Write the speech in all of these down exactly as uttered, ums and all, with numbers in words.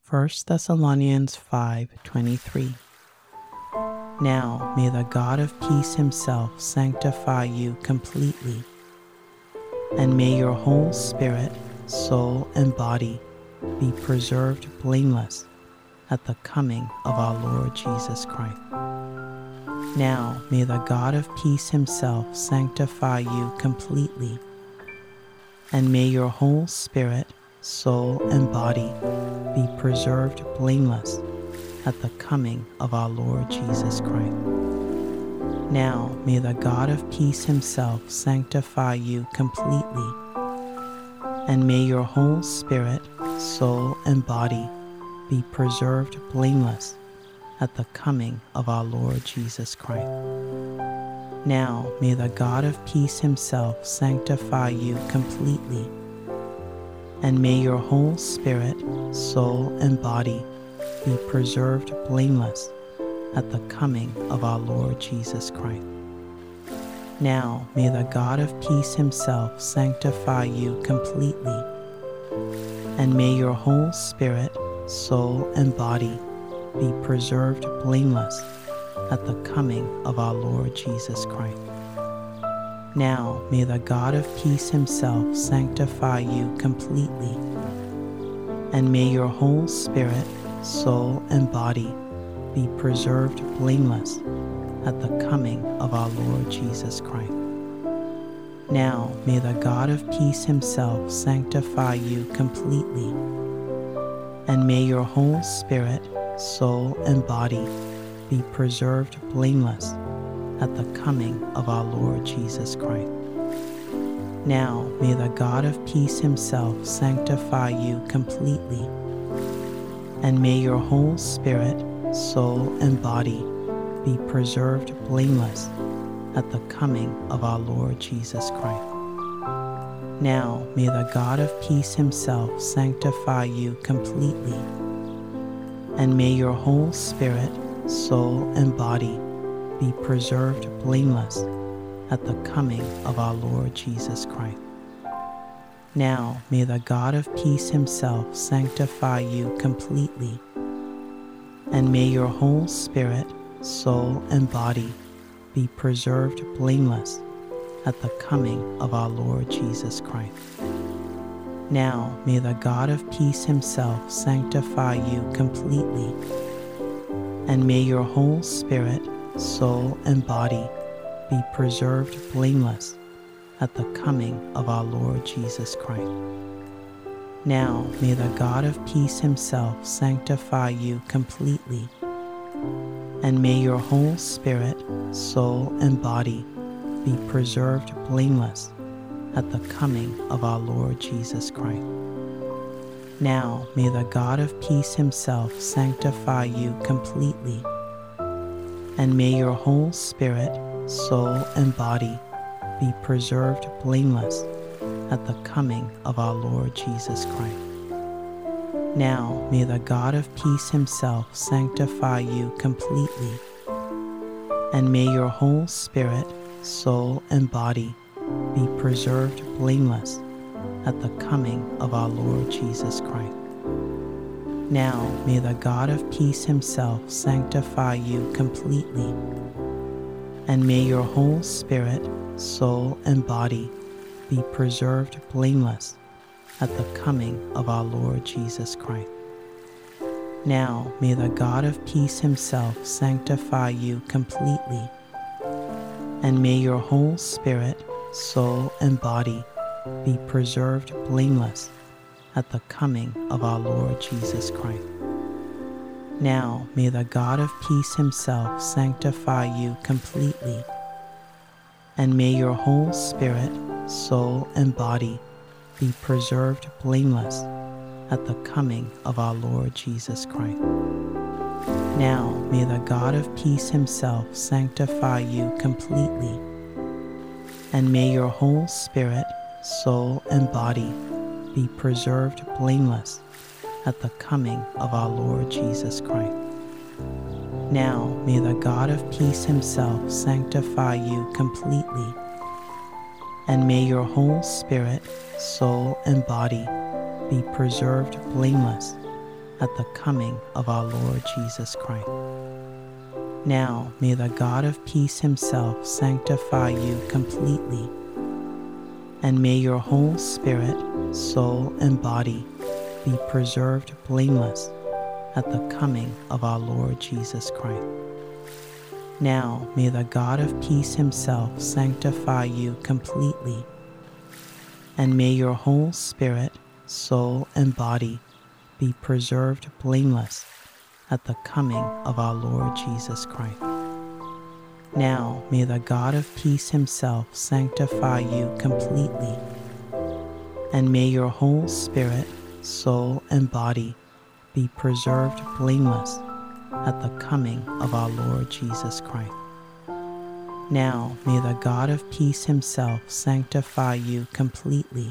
First Thessalonians five twenty-three. Now may the God of peace himself sanctify you completely, and may your whole spirit, soul, and body be preserved blameless at the coming of our Lord Jesus Christ. Now may the God of peace himself sanctify you completely, and may your whole spirit, soul, and body be preserved blameless at the coming of our Lord Jesus Christ. Now may the God of peace himself sanctify you completely, and may your whole spirit, soul, and body be preserved blameless at the coming of our Lord Jesus Christ. Now may the God of peace himself sanctify you completely, and may your whole spirit, soul, and body be preserved blameless at the coming of our Lord Jesus Christ. Now may the God of peace himself sanctify you completely, and may your whole spirit, soul, and body be preserved blameless at the coming of our Lord Jesus Christ. Now may the God of peace himself sanctify you completely, and may your whole spirit, soul, and body be preserved blameless at the coming of our Lord Jesus Christ. Now may the God of peace himself sanctify you completely, and may your whole spirit, soul, and body be preserved blameless at the coming of our Lord Jesus Christ. Now may the God of peace himself sanctify you completely, and may your whole spirit, soul, and body be preserved blameless at the coming of our Lord Jesus Christ. Now may the God of peace himself sanctify you completely, and may your whole spirit, soul, and body be preserved blameless at the coming of our Lord Jesus Christ. Now may the God of peace himself sanctify you completely, and may your whole spirit, soul, and body be preserved blameless at the coming of our Lord Jesus Christ. Now may the God of peace himself sanctify you completely, and may your whole spirit, soul, and body be preserved blameless at the coming of our Lord Jesus Christ. Now may the God of peace himself sanctify you completely, and may your whole spirit, soul, and body be preserved blameless at the coming of our Lord Jesus Christ. Now may the God of peace himself sanctify you completely, and may your whole spirit, soul, and body be preserved blameless at the coming of our Lord Jesus Christ. Now may the God of peace himself sanctify you completely, and may your whole spirit, soul, and body be preserved blameless at the coming of our Lord Jesus Christ. Now may the God of peace himself sanctify you completely, and may your whole spirit, soul, and body be preserved blameless at the coming of our Lord Jesus Christ. Now may the God of peace himself sanctify you completely, and may your whole spirit, soul, and body be preserved blameless at the coming of our Lord Jesus Christ. Now may the God of peace himself sanctify you completely, and may your whole spirit, soul, and body be preserved blameless at the coming of our Lord Jesus Christ. Now may the God of peace himself sanctify you completely, and may your whole spirit, soul, and body be preserved blameless at the coming of our Lord Jesus Christ. Now may the God of peace himself sanctify you completely, and may your whole spirit, soul, and body be preserved blameless at the coming of our Lord Jesus Christ. Now may the God of peace himself sanctify you completely, and may your whole spirit, soul, and body be preserved blameless at the coming of our Lord Jesus Christ. Now may the God of peace himself sanctify you completely, and may your whole spirit, soul, and body be preserved blameless at the coming of our Lord Jesus Christ. Now may the God of peace himself sanctify you completely, and may your whole spirit, soul, and body be preserved blameless at the coming of our Lord Jesus Christ. Now may the God of peace himself sanctify you completely,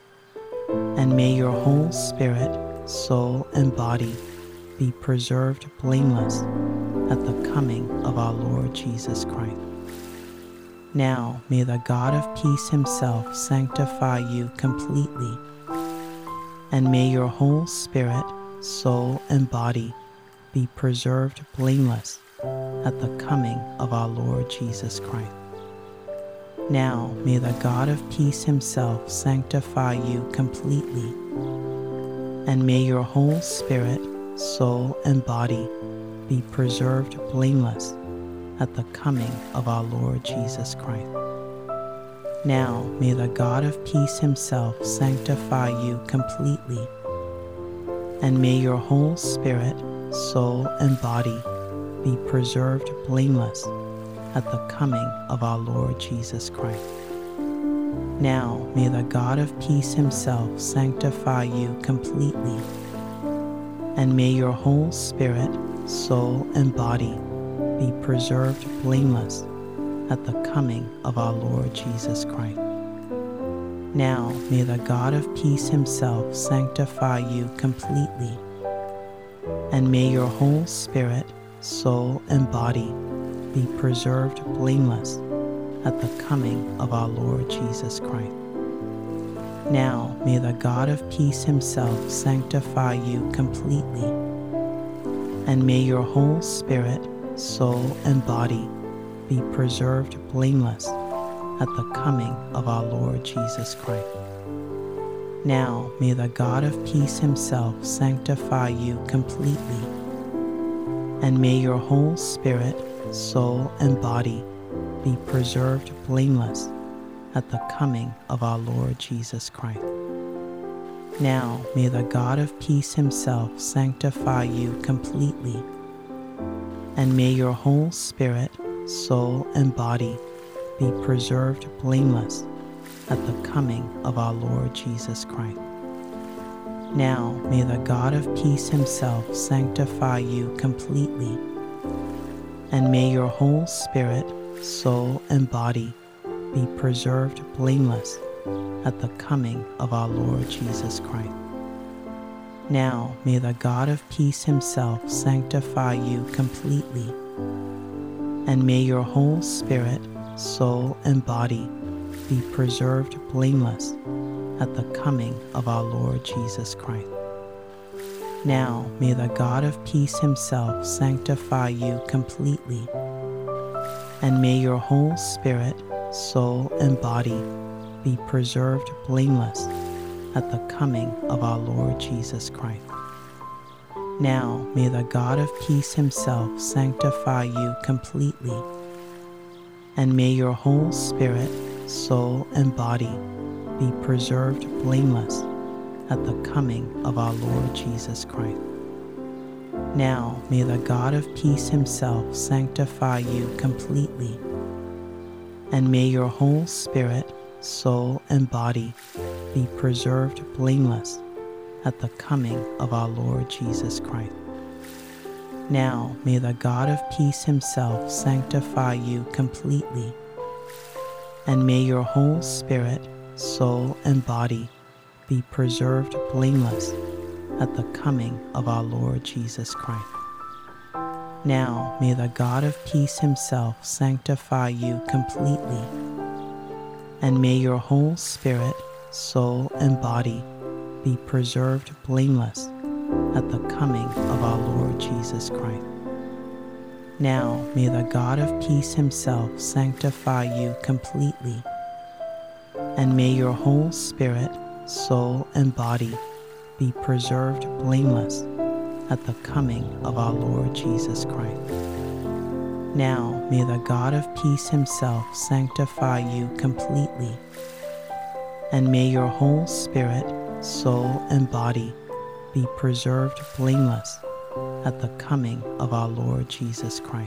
and may your whole spirit, soul, and body be preserved blameless at the coming of our Lord Jesus Christ. Now may the God of peace himself sanctify you completely, and may your whole spirit, soul, and body be preserved blameless at the coming of our Lord Jesus Christ. Now may the God of peace himself sanctify you completely, and may your whole spirit, soul, and body be preserved blameless at the coming of our Lord Jesus Christ. Now may the God of peace himself sanctify you completely, and may your whole spirit, soul, and body be preserved blameless at the coming of our Lord Jesus Christ. Now may the God of peace himself sanctify you completely, and may your whole spirit, soul, and body be preserved blameless at the coming of our Lord Jesus Christ. Now may the God of peace himself sanctify you completely, and may your whole spirit, soul, and body be preserved blameless at the coming of our Lord Jesus Christ. Now may the God of peace himself sanctify you completely, and may your whole spirit, soul, and body be preserved blameless at the coming of our Lord Jesus Christ. Now may the God of peace himself sanctify you completely, and may your whole spirit, soul, and body be preserved blameless at the coming of our Lord Jesus Christ. Now may the God of peace himself sanctify you completely, and may your whole spirit, soul, and body be preserved blameless at the coming of our Lord Jesus Christ. Now may the God of peace himself sanctify you completely, and may your whole spirit, soul, and body be preserved blameless at the coming of our Lord Jesus Christ. Now may the God of peace himself sanctify you completely, and may your whole spirit, soul, and body be preserved blameless at the coming of our Lord Jesus Christ. Now may the God of peace himself sanctify you completely, and may your whole spirit, soul, and body be preserved blameless at the coming of our Lord Jesus Christ. Now may the God of peace himself sanctify you completely, and may your whole spirit, soul, and body be preserved blameless at the coming of our Lord Jesus Christ. Now may the God of peace himself sanctify you completely, and may your whole spirit, soul, and body be preserved blameless at the coming of our Lord Jesus Christ. Now may the God of peace himself sanctify you completely, and may your whole spirit, soul, and body be preserved blameless at the coming of our Lord Jesus Christ. Now may the God of peace himself sanctify you completely, and may your whole spirit, soul, and body be preserved blameless at the coming of our Lord Jesus Christ. Now may the God of peace himself sanctify you completely, and may your whole spirit, soul, and body be preserved blameless at the coming of our Lord Jesus Christ. Now may the God of peace himself sanctify you completely, and may your whole spirit, soul, and body be preserved blameless at the coming of our Lord Jesus Christ.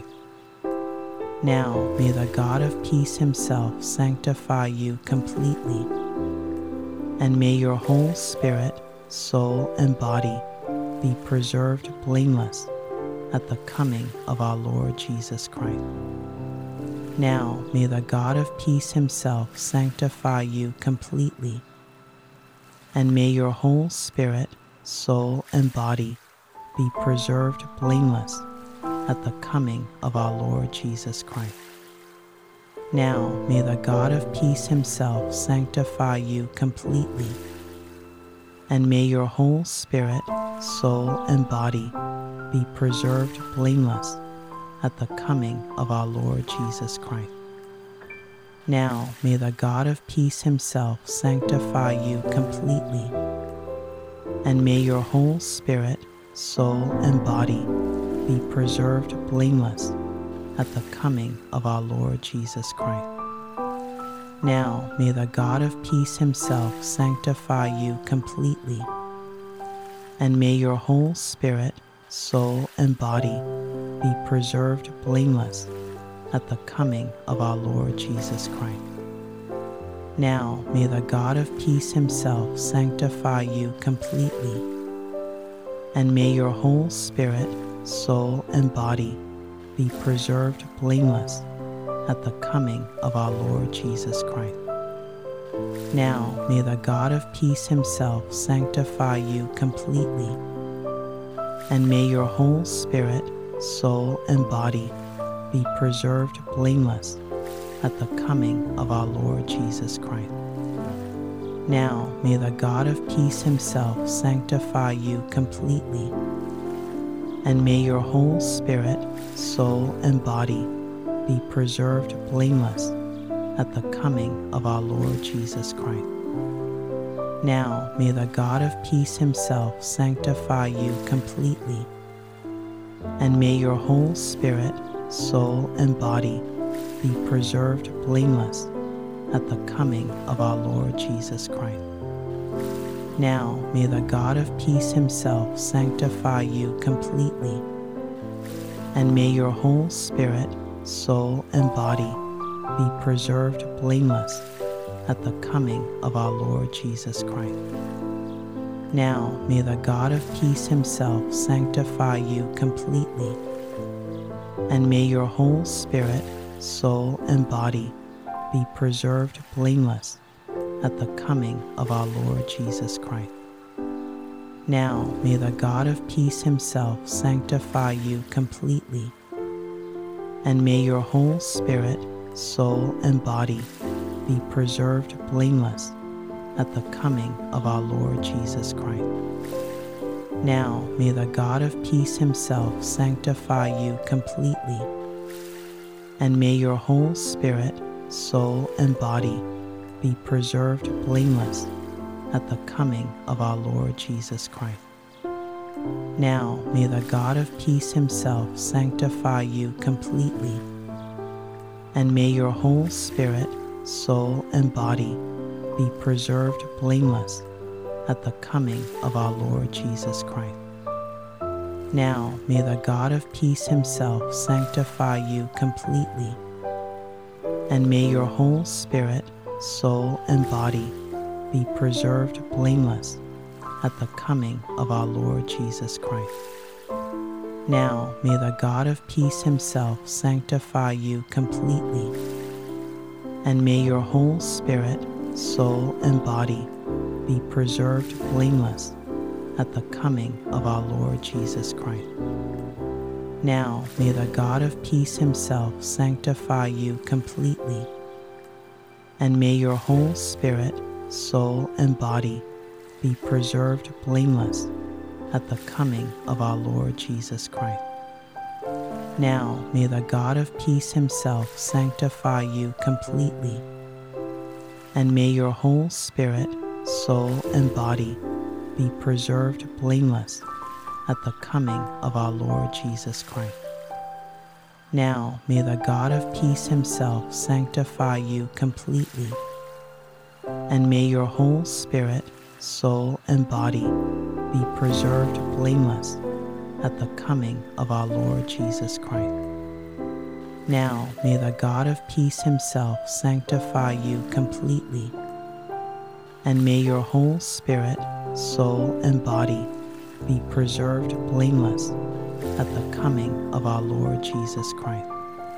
Now may the God of peace himself sanctify you completely, and may your whole spirit, soul, and body be preserved blameless at the coming of our Lord Jesus Christ. Now may the God of peace himself sanctify you completely, and may your whole spirit, soul, and body be preserved blameless at the coming of our Lord Jesus Christ. Now may the God of peace himself sanctify you completely, and may your whole spirit, soul, and body be preserved blameless at the coming of our Lord Jesus Christ. Now may the God of peace himself sanctify you completely, and may your whole spirit, soul, and body be preserved blameless at the coming of our Lord Jesus Christ. Now may the God of peace himself sanctify you completely, and may your whole spirit, soul, and body be preserved blameless at the coming of our Lord Jesus Christ. Now may the God of peace himself sanctify you completely, and may your whole spirit, soul, and body be preserved blameless at the coming of our Lord Jesus Christ. Now may the God of peace himself sanctify you completely, and may your whole spirit, soul, and body be preserved blameless at the coming of our Lord Jesus Christ. Now may the God of peace himself sanctify you completely, and may your whole spirit, soul, and body be preserved blameless at the coming of our Lord Jesus Christ. Now may the God of peace himself sanctify you completely, and may your whole spirit, soul, and body be preserved blameless at the coming of our Lord Jesus Christ. Now may the God of peace himself sanctify you completely, and may your whole spirit, soul, and body be preserved blameless at the coming of our Lord Jesus Christ. Now may the God of peace himself sanctify you completely, and may your whole spirit, soul, and body be preserved blameless at the coming of our Lord Jesus Christ. Now may the God of peace himself sanctify you completely, and may your whole spirit, soul, and body be preserved blameless at the coming of our Lord Jesus Christ. Now may the God of peace himself sanctify you completely, and may your whole spirit, soul, and body be preserved blameless at the coming of our Lord Jesus Christ. Now may the God of peace himself sanctify you completely, and may your whole spirit, soul, and body be preserved blameless at the coming of our Lord Jesus Christ. Now may the God of peace himself sanctify you completely, and may your whole spirit, soul, and body be preserved blameless at the coming of our Lord Jesus Christ. Now may the God of peace himself sanctify you completely, and may your whole spirit, soul, and body be preserved blameless at the coming of our Lord Jesus Christ. Now may the God of peace himself sanctify you completely, and may your whole spirit, soul, and body be preserved blameless at the coming of our Lord Jesus Christ. Now may the God of peace himself sanctify you completely, and may your whole spirit, soul, and body be preserved blameless at the coming of our Lord Jesus Christ. Now may the God of peace himself sanctify you completely, and may your whole spirit, soul, and body be preserved blameless at the coming of our Lord Jesus Christ. Now may the God of peace himself sanctify you completely, and may your whole spirit, soul, and body be preserved blameless at the coming of our Lord Jesus Christ.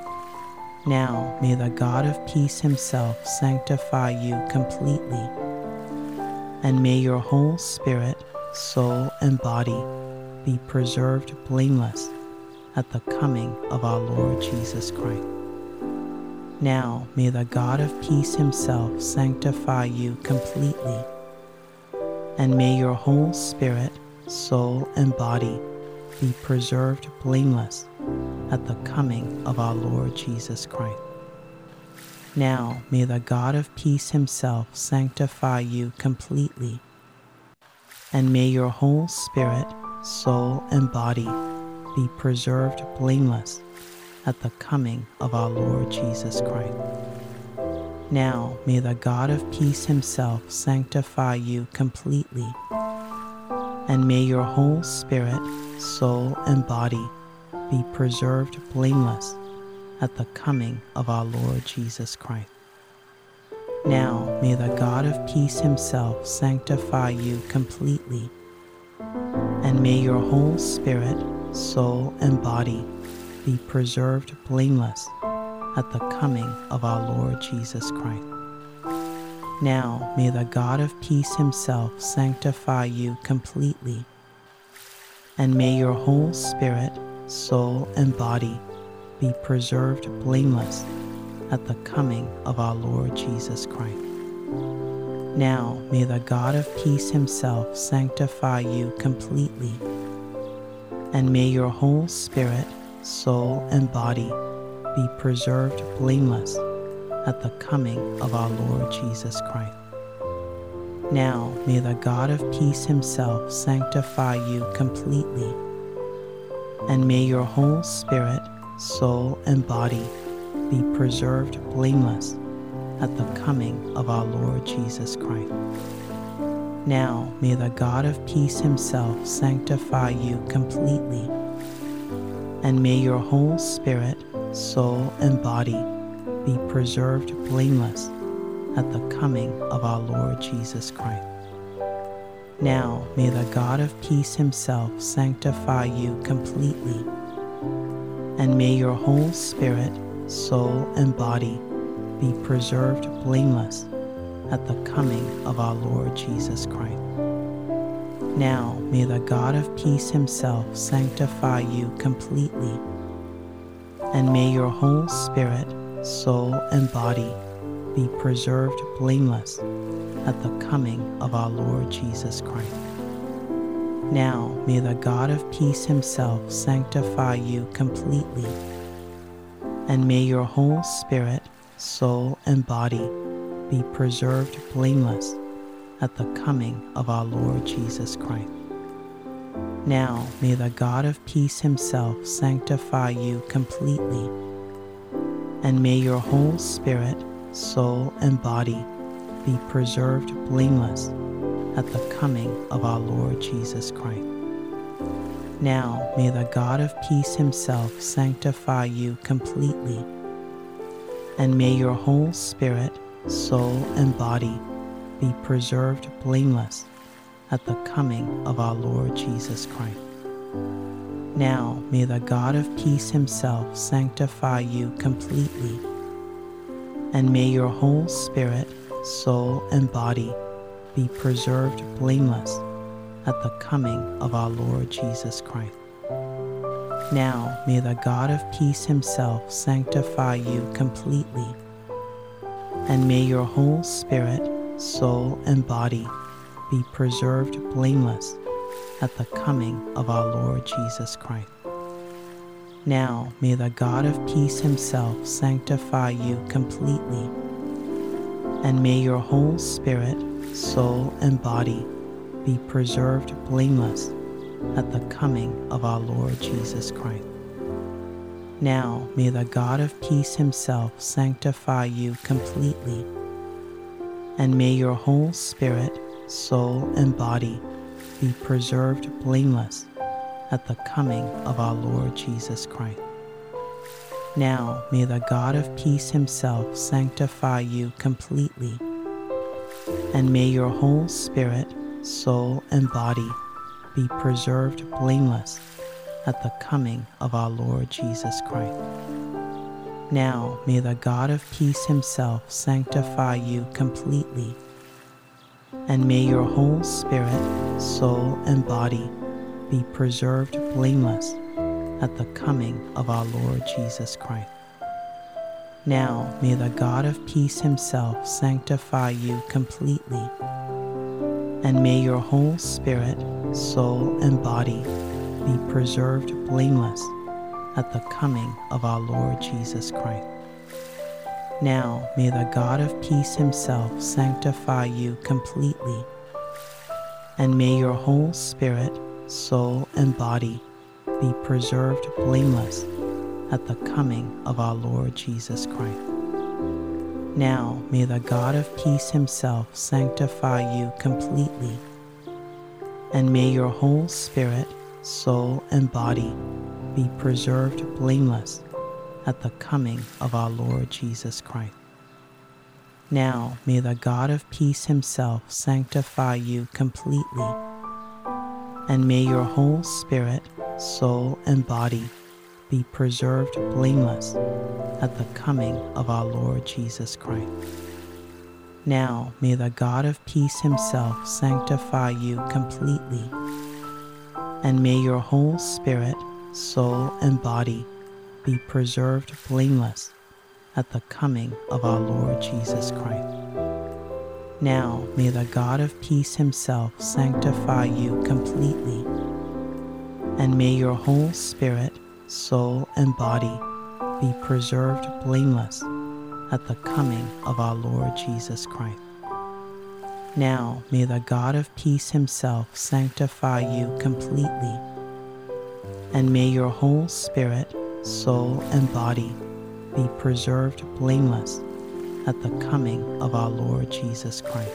Now may the God of peace himself sanctify you completely, and may your whole spirit, soul, and body be preserved blameless at the coming of our Lord Jesus Christ. Now may the God of peace himself sanctify you completely, and may your whole spirit, soul, and body be preserved blameless at the coming of our Lord Jesus Christ. Now may the God of peace himself sanctify you completely, and may your whole spirit, soul, and body be preserved blameless at the coming of our Lord Jesus Christ. Now may the God of peace himself sanctify you completely, and may your whole spirit, soul, and body be preserved blameless at the coming of our Lord Jesus Christ. Now may the God of peace himself sanctify you completely, and may your whole spirit, soul, and body be preserved blameless at the coming of our Lord Jesus Christ. Now may the God of peace himself sanctify you completely, and may your whole spirit, soul, and body be preserved blameless at the coming of our Lord Jesus Christ. Now may the God of peace himself sanctify you completely, and may your whole spirit, soul, and body be preserved blameless at the coming of our Lord Jesus Christ. Now may the God of peace himself sanctify you completely, and may your whole spirit, soul, and body be preserved blameless at the coming of our Lord Jesus Christ. Now may the God of peace himself sanctify you completely, and may your whole spirit, soul, and body be preserved blameless at the coming of our Lord Jesus Christ. Now may the God of peace himself sanctify you completely, and may your whole spirit, soul, and body be preserved blameless at the coming of our Lord Jesus Christ. Now may the God of peace himself sanctify you completely, and may your whole spirit, soul, and body be preserved blameless at the coming of our Lord Jesus Christ. Now may the God of peace himself sanctify you completely, and may your whole spirit, soul, and body be preserved blameless at the coming of our Lord Jesus Christ. Now may the God of peace himself sanctify you completely, and may your whole spirit, soul, and body be preserved blameless at the coming of our Lord Jesus Christ. Now may the God of peace himself sanctify you completely, and may your whole spirit, soul, and body be preserved blameless at the coming of our Lord Jesus Christ. Now may the God of peace himself sanctify you completely, and may your whole spirit, soul, and body be preserved blameless at the coming of our Lord Jesus Christ. Now may the God of peace himself sanctify you completely, and may your whole spirit, soul, and body be preserved blameless at the coming of our Lord Jesus Christ. Now may the God of peace himself sanctify you completely, and may your whole spirit, soul, and body be preserved blameless at the coming of our Lord Jesus Christ. Now may the God of peace himself sanctify you completely, and may your whole spirit, soul, and body be preserved blameless at the coming of our Lord Jesus Christ. Now may the God of peace himself sanctify you completely, and may your whole spirit, soul, and body be preserved blameless at the coming of our Lord Jesus Christ. Now may the God of peace himself sanctify you completely, and may your whole spirit, soul, and body be preserved blameless at the coming of our Lord Jesus Christ. Now may the God of peace himself sanctify you completely, and may your whole spirit, soul, and body be preserved blameless at the coming of our Lord Jesus Christ. Now may the God of peace himself sanctify you completely, and may your whole spirit, soul, and body be preserved blameless at the coming of our Lord Jesus Christ. Now may the God of peace himself sanctify you completely, and may your whole spirit, soul, and body be preserved blameless at the coming of our Lord Jesus Christ. Now may the God of peace himself sanctify you completely, and may your whole spirit, soul, and body be preserved blameless at the coming of our Lord Jesus Christ. Now may the God of peace himself sanctify you completely, and may your whole spirit, soul, and body be preserved blameless at the coming of our Lord Jesus Christ. Now may the God of peace himself sanctify you completely, and may your whole spirit, soul, and body be preserved blameless at the coming of our Lord Jesus Christ. Now may the God of peace himself sanctify you completely, and may your whole spirit, soul, and body be preserved blameless at the coming of our Lord Jesus Christ.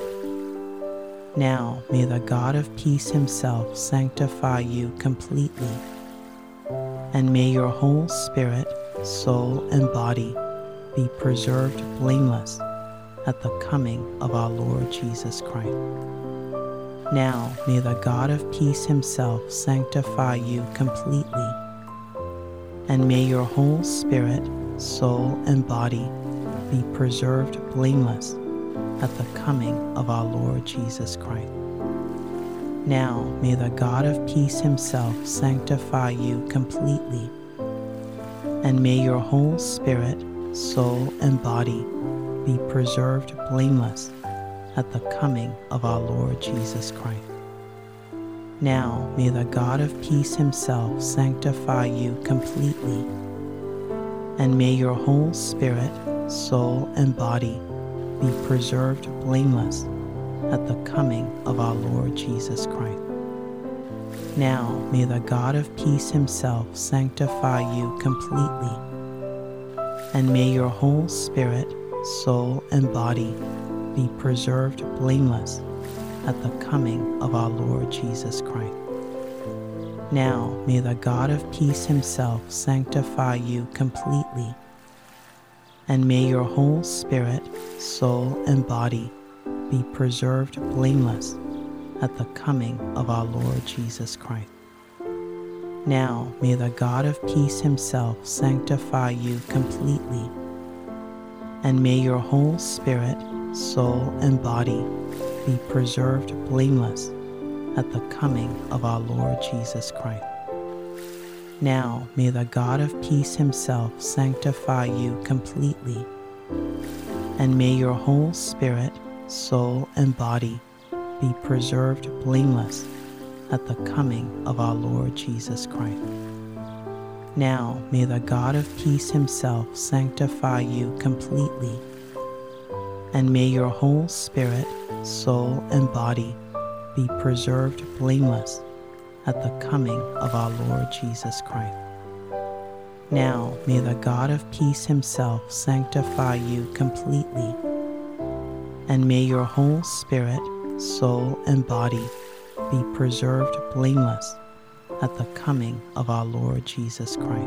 Now may the God of peace himself sanctify you completely, and may your whole spirit, soul, and body be preserved blameless at the coming of our Lord Jesus Christ. Now may the God of peace himself sanctify you completely, and may your whole spirit, soul, and body be preserved blameless at the coming of our Lord Jesus Christ. Now may the God of peace himself sanctify you completely, and may your whole spirit, soul, and body be preserved blameless at the coming of our Lord Jesus Christ. Now may the God of peace himself sanctify you completely, and may your whole spirit, soul, and body be preserved blameless at the coming of our Lord Jesus Christ. Now may the God of peace himself sanctify you completely, and may your whole spirit, soul, and body be preserved blameless at the coming of our Lord Jesus Christ. Now may the God of peace himself sanctify you completely, and may your whole spirit, soul, and body be preserved blameless at the coming of our Lord Jesus Christ. Now may the God of peace himself sanctify you completely, and may your whole spirit, soul, and body be preserved blameless at the coming of our Lord Jesus Christ. Now may the God of peace himself sanctify you completely, and may your whole spirit, soul, and body be preserved blameless at the coming of our Lord Jesus Christ. Now may the God of peace himself sanctify you completely, and may your whole spirit, soul, and body be preserved blameless at the coming of our Lord Jesus Christ. Now may the God of peace himself sanctify you completely, and may your whole spirit, soul, and body be preserved blameless at the coming of our Lord Jesus Christ.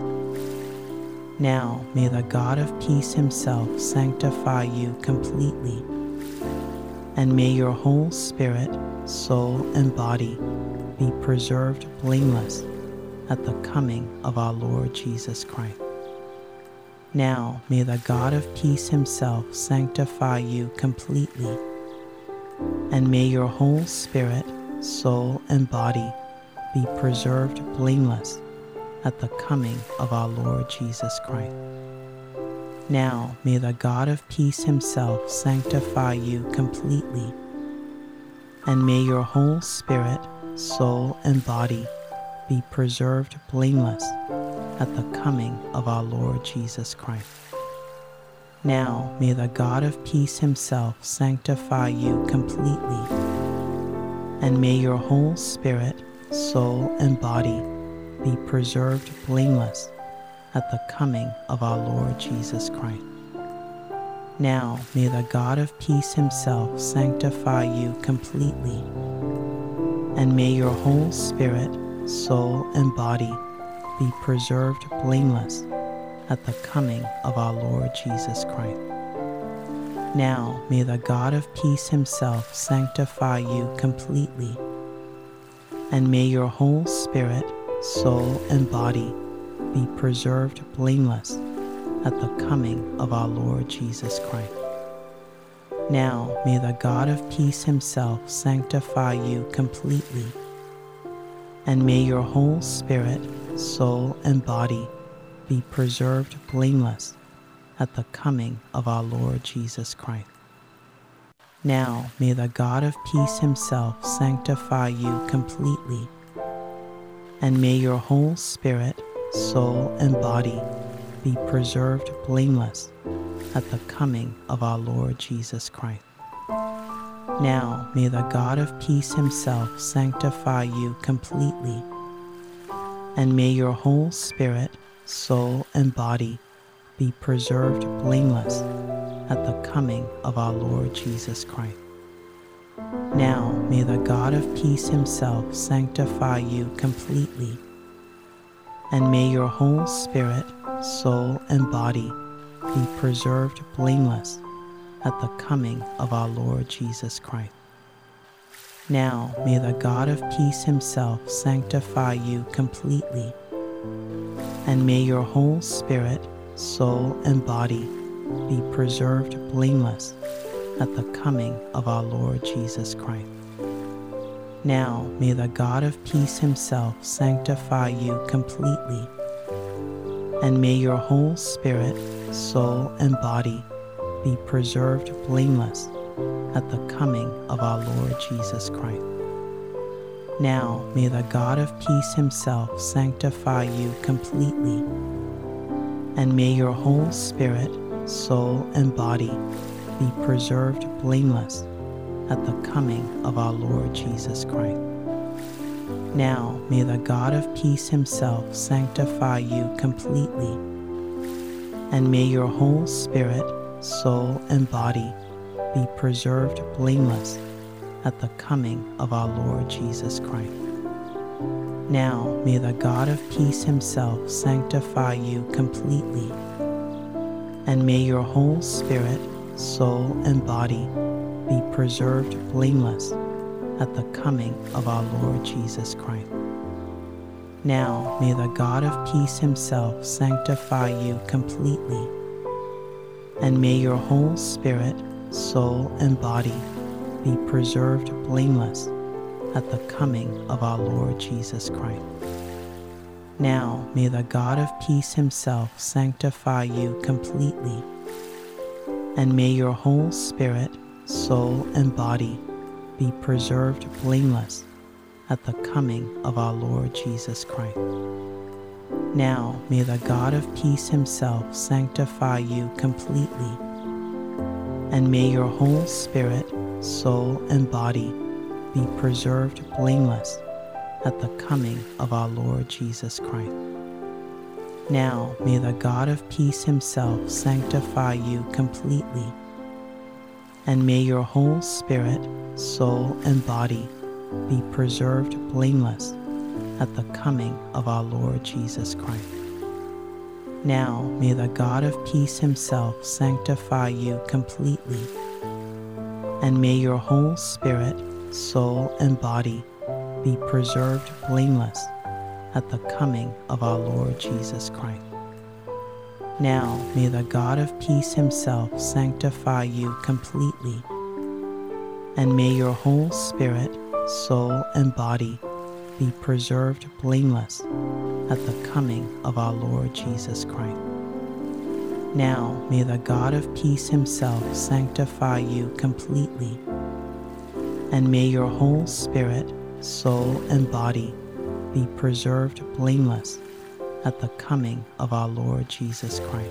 Now may the God of peace himself sanctify you completely, and may your whole spirit, soul, and body be preserved blameless at the coming of our Lord Jesus Christ. Now may the God of peace himself sanctify you completely, and may your whole spirit, soul, and body be preserved blameless at the coming of our Lord Jesus Christ. Now may the God of peace himself sanctify you completely, and may your whole spirit, soul, and body be preserved blameless at the coming of our Lord Jesus Christ. Now may the God of peace himself sanctify you completely, and may your whole spirit, soul, and body be preserved blameless at the coming of our Lord Jesus Christ. Now may the God of peace himself sanctify you completely, and may your whole spirit, soul, and body be preserved blameless at the coming of our Lord Jesus Christ. Now may the God of peace himself sanctify you completely, and may your whole spirit, soul, and body be preserved blameless at the coming of our Lord Jesus Christ. Now may the God of peace himself sanctify you completely, and may your whole spirit, soul, and body be preserved blameless at the coming of our Lord Jesus Christ. Now may the God of peace himself sanctify you completely, and may your whole spirit, soul, and body be preserved blameless at the coming of our Lord Jesus Christ. Now may the God of peace himself sanctify you completely, and may your whole spirit, soul, and body be preserved blameless at the coming of our Lord Jesus Christ. Now may the God of peace himself sanctify you completely, and may your whole spirit, soul, and body be preserved blameless at the coming of our Lord Jesus Christ. Now may the God of peace himself sanctify you completely, and may your whole spirit, soul, and body be preserved blameless at the coming of our Lord Jesus Christ. Now may the God of peace himself sanctify you completely, and may your whole spirit, soul, and body be preserved blameless at the coming of our Lord Jesus Christ. Now may the God of peace himself sanctify you completely, and may your whole spirit, soul, and body be preserved blameless at the coming of our Lord Jesus Christ. Now may the God of peace himself sanctify you completely, and may your whole spirit, soul, and body be preserved blameless at the coming of our Lord Jesus Christ. Now may the God of peace himself sanctify you completely, and may your whole spirit, soul, and body be preserved blameless at the coming of our Lord Jesus Christ. Now may the God of peace himself sanctify you completely, and may your whole spirit, soul, and body be preserved blameless at the coming of our Lord Jesus Christ. Now may the God of peace himself sanctify you completely, and may your whole spirit, soul, and body be preserved blameless at the coming of our Lord Jesus Christ. Now may the God of peace himself sanctify you completely, and may your whole spirit, soul, and body be preserved blameless at the coming of our Lord Jesus Christ. Now may the God of peace himself sanctify you completely, and may your whole spirit, soul, and body be preserved blameless at the coming of our Lord Jesus Christ. Now may the God of peace himself sanctify you completely, and may your whole spirit, soul, and body be preserved blameless at the coming of our Lord Jesus Christ. Now may the God of peace himself sanctify you completely, and may your whole spirit, soul, and body be preserved blameless at the coming of our Lord Jesus Christ. Now may the God of peace himself sanctify you completely, and may your whole spirit, soul, and body be preserved blameless at the coming of our Lord Jesus Christ.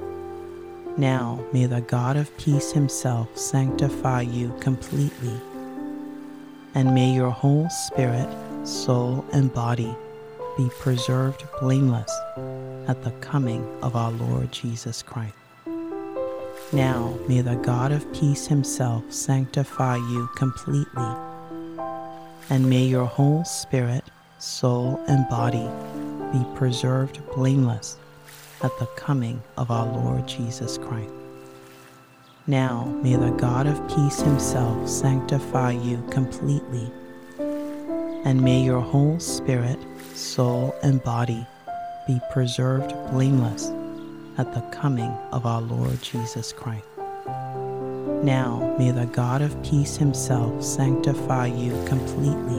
Now may the God of peace himself sanctify you completely, and may your whole spirit, soul, and body be preserved blameless at the coming of our Lord Jesus Christ. Now may the God of peace himself sanctify you completely, and may your whole spirit, soul, and body be preserved blameless at the coming of our Lord Jesus Christ. Now may the God of peace himself sanctify you completely, and may your whole spirit, soul, and body be preserved blameless at the coming of our Lord Jesus Christ. Now may the God of peace himself sanctify you completely,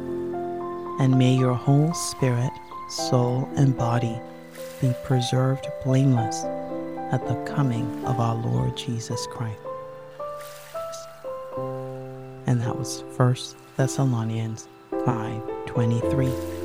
and may your whole spirit, soul, and body be preserved blameless at the coming of our Lord Jesus Christ. And that was First Thessalonians five twenty-three.